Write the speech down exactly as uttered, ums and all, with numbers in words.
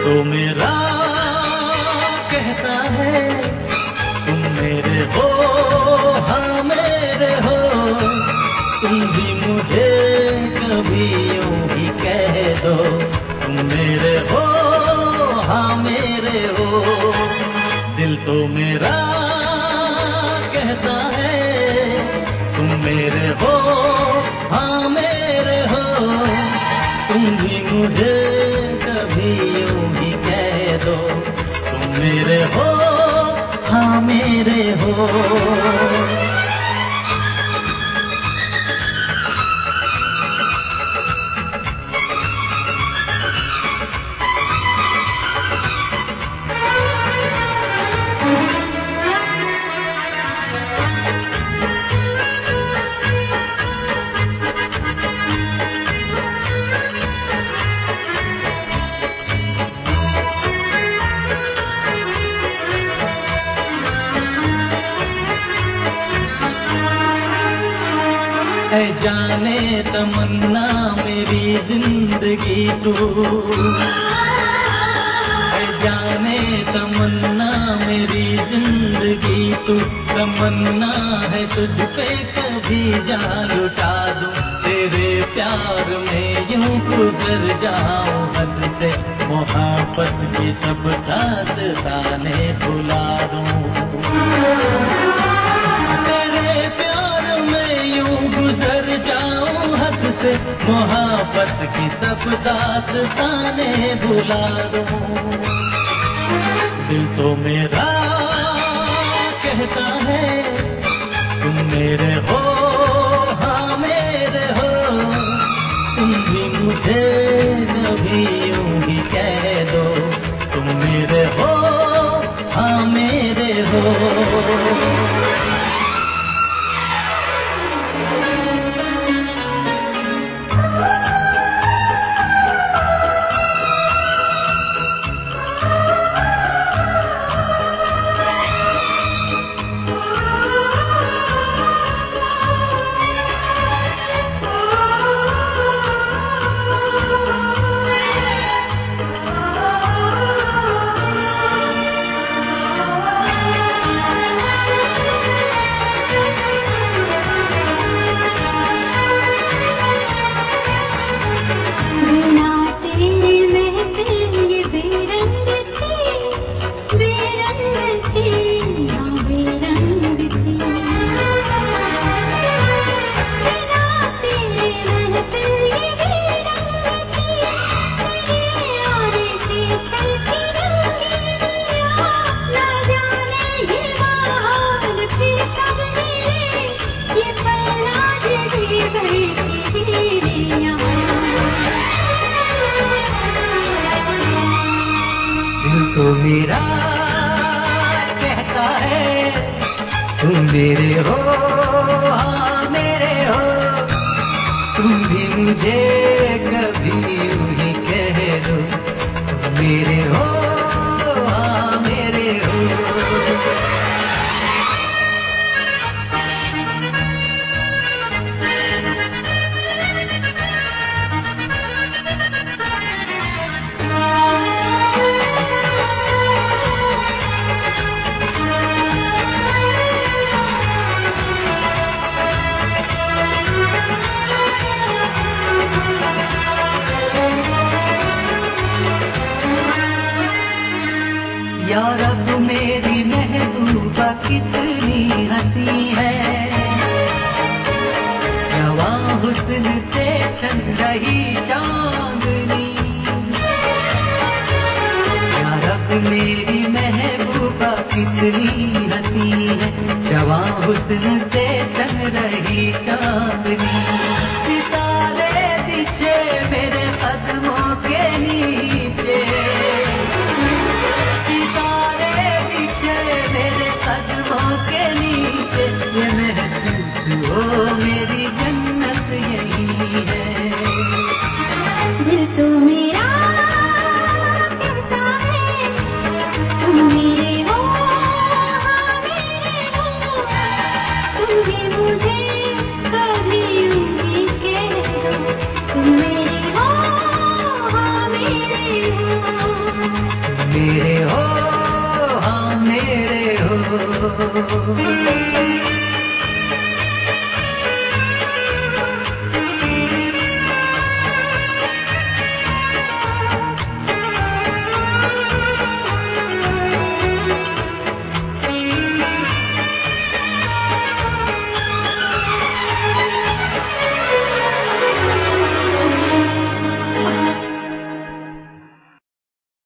तो मेरा कहता है तुम मेरे हो, हाँ मेरे हो। तुम भी मुझे कभी यूं ही कह दो, तुम मेरे हो, हाँ मेरे हो। दिल तो मेरा कहता है तुम मेरे हो, हाँ मेरे हो। तुम भी मुझे कभी यूं ही कह दो, तुम मेरे हो, हाँ मेरे हो। है जाने तमन्ना मेरी जिंदगी तू, है जाने तमन्ना मेरी जिंदगी तू। तमन्ना है तुझ पे कभी जान लुटा दूं, तेरे प्यार में यूं गुजर जाऊं हद से। मोहब्बत की सब दास्तानें भुला दूं, गुजर जाऊं हद से। मोहब्बत की सब दास्तानें भुला दूं। दिल तो मेरा कहता है तुम मेरे हो, हाँ मेरे हो। तुम भी मुझे कभी यूं ही कह दो, तुम मेरे हो, हाँ मेरे हो। तो मेरा कहता है तुम मेरे हो, हाँ मेरे हो। तुम भी मुझे कभी यूं ही कह दो, तुम मेरे हो, हाँ मेरे हो। या रब मेरी महबूबा कितनी हंसी है, जवां हुस्न से छन रही चांदनी। या रब मेरी महबूबा कितनी हंसी है, जवां हुस्न से छन रही चांदनी।